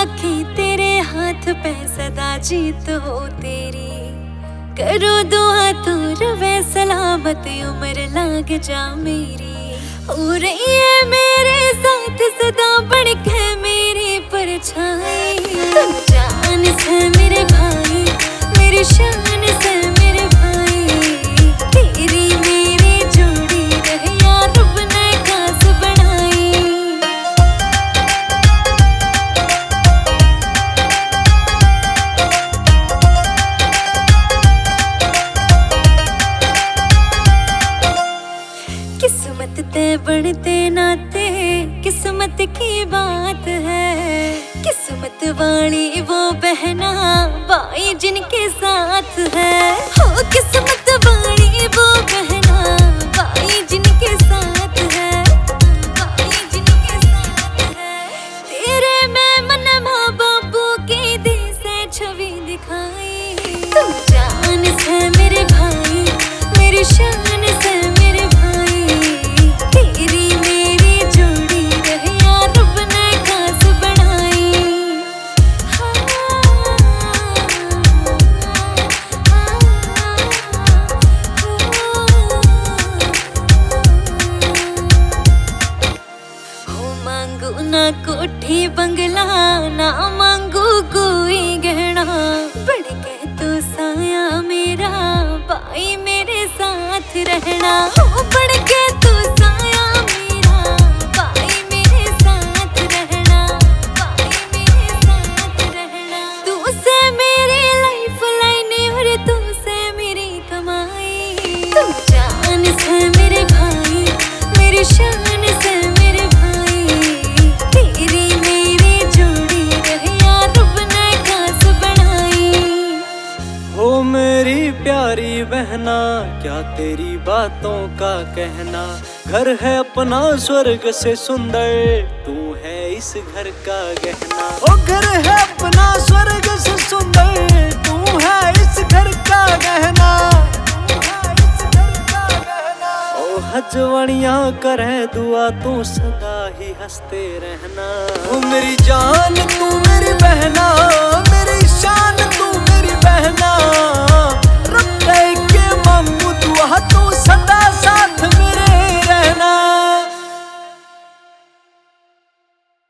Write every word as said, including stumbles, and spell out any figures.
आंखें तेरे हाथ पे सदा जीत हो तेरी, करो दुआ तू रवे सलामत उम्र लाग जा मेरी। हो रही है मेरे साथ सदा बन के मेरी परछाई, तू जान से मेरे भाई मेरी शान से मेरे भाई, तेरी मेरी जोड़ी रहे यार रब ने खास बनाई। किस्मत ते बढ़ते नाते किस्मत की बात है, किस्मत वाली वो बहना भाई जिनके साथ है। हो किस्मत वाली वो बहना भाई जिनके साथ है, भाई जिनके साथ है। तेरे मैं मन माँ बापू की दी से छवि दिखाई, तू जान से मेरे भाई मेरी शान से मेरे भाई, तेरी मेरी जोड़ी रहे यार रब ने खास बनाई। हो मांगू ना कोठी बंगला ना मांगू कोई गहना, बढ़ के तो साया मेरा भाई मेरे साथ रहना। हो बढ़ के तो साया मेरा भाई मेरे साथ रहना, भाई मेरे साथ रहना। तू से मेरी लाइफ लाइन और तू से मेरी कमाई, तू जान से मेरे भाई मेरी शान से मेरे भाई, तेरी मेरी जोड़ी रहे यार रब ने खास बनाई। हो मेरी प्यारी बहना क्या तेरी बातों का कहना, घर है अपना स्वर्ग से सुंदर तू है इस घर का गहना। ओ घर है अपना स्वर्ग से सुंदर तू है इस घर का गहना, तू है इस घर का गहना। ओ हजवणियां करे दुआ तू सदा ही हंसते रहना। ओ मेरी जान